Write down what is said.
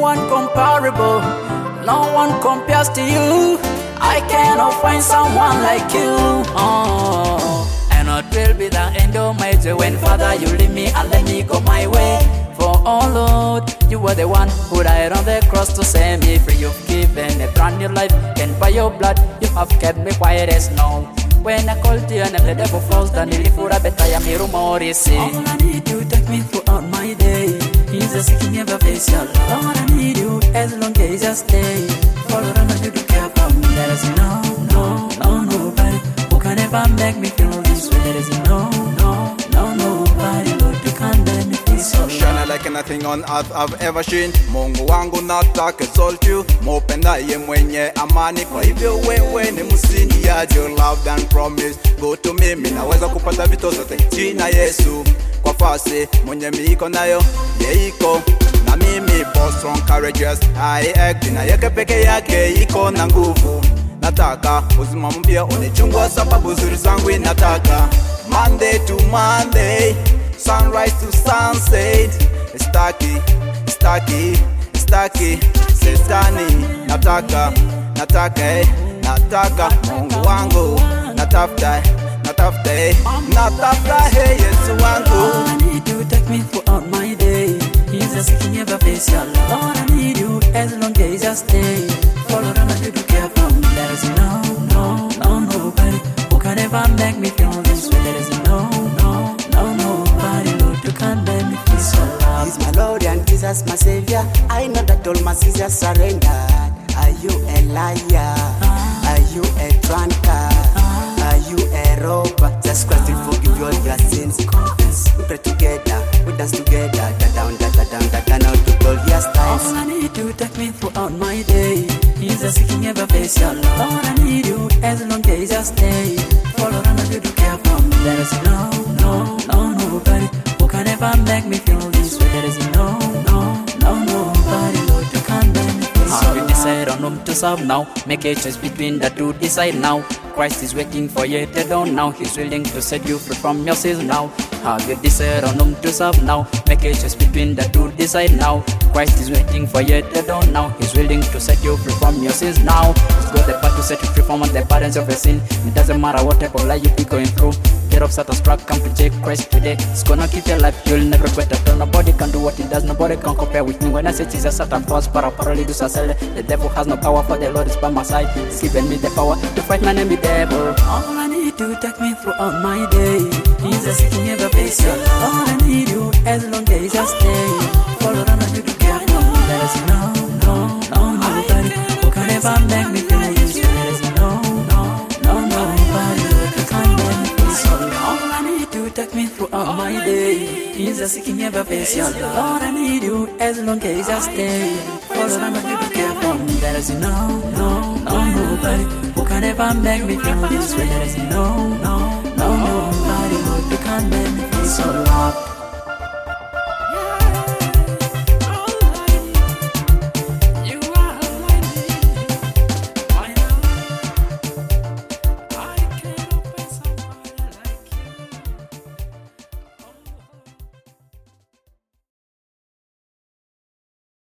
one comparable, no one compares to you. I cannot find someone like you. And it will be the end of my day when, Father, you leave me and let me go my way. For oh Lord, you were the one who died on the cross to set me free. You've given a brand new life, and by your blood you have kept me quiet as snow. When I called you and the devil falls down, you live for a better rumors. All I need you, take me throughout my day. Jesus, you can never face your love. All I need you, as long as I stay. Follow around and you do care for me. There is nobody who can ever make me feel this way. There is nobody, Lord, you can't let me feel so. Shine like nothing on earth I've ever seen. Mungu wangu nataka exalt you, mupenda ye mwenye amani. Kwa hivyo wewe ni msingi ya your love and promise. Go to me, minaweza kupata vitu zote jina Yesu. Kwa fasi mwenye miiko nayo yeiko na mimi boss strong courageous. I act na yake peke yake iko na nguvu. Nataka uzima mpya unichungwa sababu zuri zangu inataka. Monday to Monday, sunrise to sunset. Staki Setani. Nataka Mungu wangu. Natafuta hey Yesu wangu. All I need you, take me throughout my day. Jesus, you can never face your love. All I need you, as long as I stay. Follow around and you do care for me. There is nobody who can ever make me feel this way. There is nobody, Lord, you can't make me feel so loved. He's my Lord and Jesus, my Savior. I know that all my sins are surrendered. Are you a liar? Are you a drunkard? Are you a robber? Just Christ will forgive you all your sins. Confess, we pray together, we dance together. Da-down, out to glorious times. All I need you, take me throughout my day. Jesus, you can never face your love. All I need you, as long as I stay. Follow around and you do care for me. There is nobody who can ever make me feel this way. There is nobody, Lord, you can't make me feel so. Have you decided on whom to serve now? Make a choice between the two, decide now. Christ is waiting for you to don't now. He's willing to set you free from your sins now. Have you decided on whom to serve now? Make a choice between the two, decide now. Christ is waiting for you to don't now. He's willing to set you free from your sins now. He's got the power to set you free from all the burdens of your sin. It doesn't matter what type of life you be going through. Get off Satan's trap, come to Jesus Christ today. It's gonna keep your life, you'll never quit at all. Nobody can do what he does, nobody can compare with me. When I say Jesus, Satan falls, parallel do sell. The devil has no power, for the Lord is by my side. He's given me the power to fight my enemy devil. All I need you, take me throughout my day. Jesus, you can never face your love. All I need you, as long as I stay. Follow around and you do care for me. There is nobody who can ever make me feel this way. There is nobody who can make me feel so loved. All I need you, take me throughout my day. Jesus, you can never face your love. All I need you, as long as I stay. Follow around and you do care for me. There is nobody who can ever make me feel this way. There is